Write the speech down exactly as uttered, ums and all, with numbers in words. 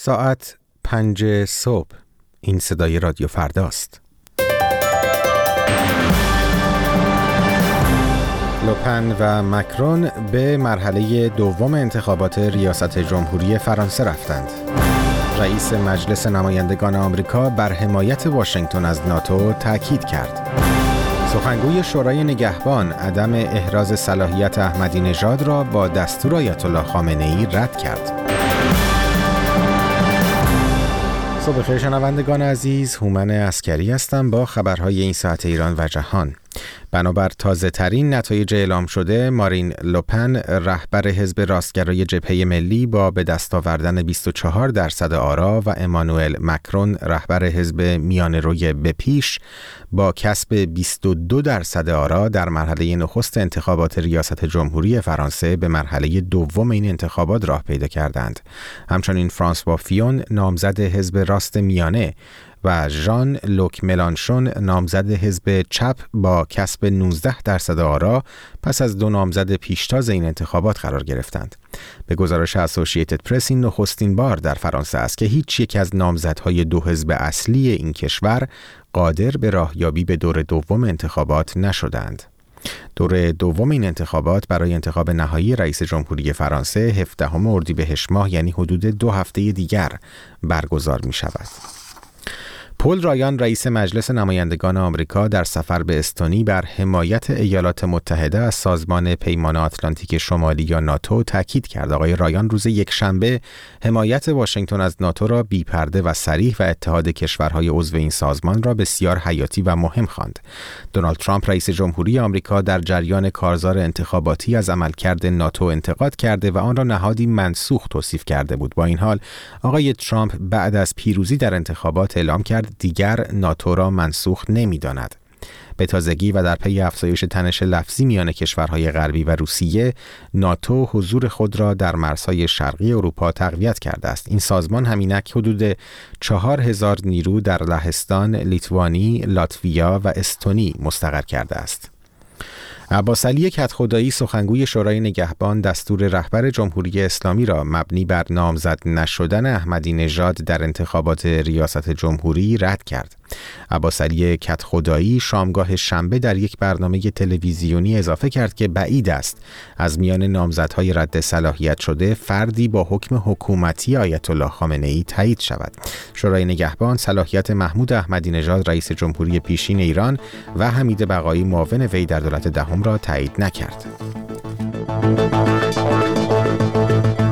ساعت پنج صبح. این صدای رادیو فرداست. لوپن و مکرون به مرحله دوم انتخابات ریاست جمهوری فرانسه رفتند. رئیس مجلس نمایندگان آمریکا بر حمایت واشنگتن از ناتو تاکید کرد. سخنگوی شورای نگهبان عدم احراز صلاحیت احمدی نژاد را با دستور آیت الله خامنه‌ای رد کرد. صبح بخیر شنوندگان عزیز، هومن عسکری هستم با خبرهای این ساعت ایران و جهان. بنابر تازه ترین نتایج اعلام شده، مارین لوپن رهبر حزب راستگرای جبهه ملی با به دست آوردن بیست و چهار درصد آرا و امانوئل مکرون رهبر حزب میانه‌روی به پیش با کسب بیست و دو درصد آرا در مرحله نخست انتخابات ریاست جمهوری فرانسه به مرحله دوم این انتخابات راه پیدا کردند. همچنین فرانسوا فیون نامزد حزب راست میانه و ژان لوک ملانشون نامزد حزب چپ با کسب نوزده درصد آرا پس از دو نامزد پیشتاز این انتخابات قرار گرفتند. به گزارش اسوسییتد پرس این نخستین بار در فرانسه است که هیچ یک از نامزدهای دو حزب اصلی این کشور قادر به راهیابی به دور دوم انتخابات نشدند. دور دوم این انتخابات برای انتخاب نهایی رئیس جمهوری فرانسه هفدهم اردیبهشت ماه، یعنی حدود دو هفته دیگر برگزار می شود. پل رایان رئیس مجلس نمایندگان آمریکا در سفر به استونی بر حمایت ایالات متحده از سازمان پیمان آتلانتیک شمالی یا ناتو تاکید کرد. آقای رایان روز یکشنبه حمایت واشنگتن از ناتو را بی‌پرده و صریح و اتحاد کشورهای عضو این سازمان را بسیار حیاتی و مهم خواند. دونالد ترامپ رئیس جمهوری آمریکا در جریان کارزار انتخاباتی از عملکرد ناتو انتقاد کرده و آن را نهادی منسوخ توصیف کرده بود. با این حال آقای ترامپ بعد از پیروزی در انتخابات اعلام کرد دیگر ناتو را منسوخ نمی‌داند. به تازگی و در پی افزایش تنش لفظی میان کشورهای غربی و روسیه، ناتو حضور خود را در مرزهای شرقی اروپا تقویت کرده است. این سازمان همینک حدود چهار هزار نیرو در لهستان، لیتوانی، لاتویا و استونی مستقر کرده است. عباس علی کدخدایی سخنگوی شورای نگهبان دستور رهبر جمهوری اسلامی را مبنی بر نامزد نشدن احمدی نژاد در انتخابات ریاست جمهوری رد کرد. عباس علی کدخدایی شامگاه شنبه در یک برنامه تلویزیونی اضافه کرد که بعید است از میان نامزدهای رد صلاحیت شده فردی با حکم حکومتی آیت الله خامنه‌ای تایید شود. شورای نگهبان صلاحیت محمود احمدی نژاد رئیس جمهوری پیشین ایران و حمید بقایی معاون وی در دولت دهم را تایید نکرد.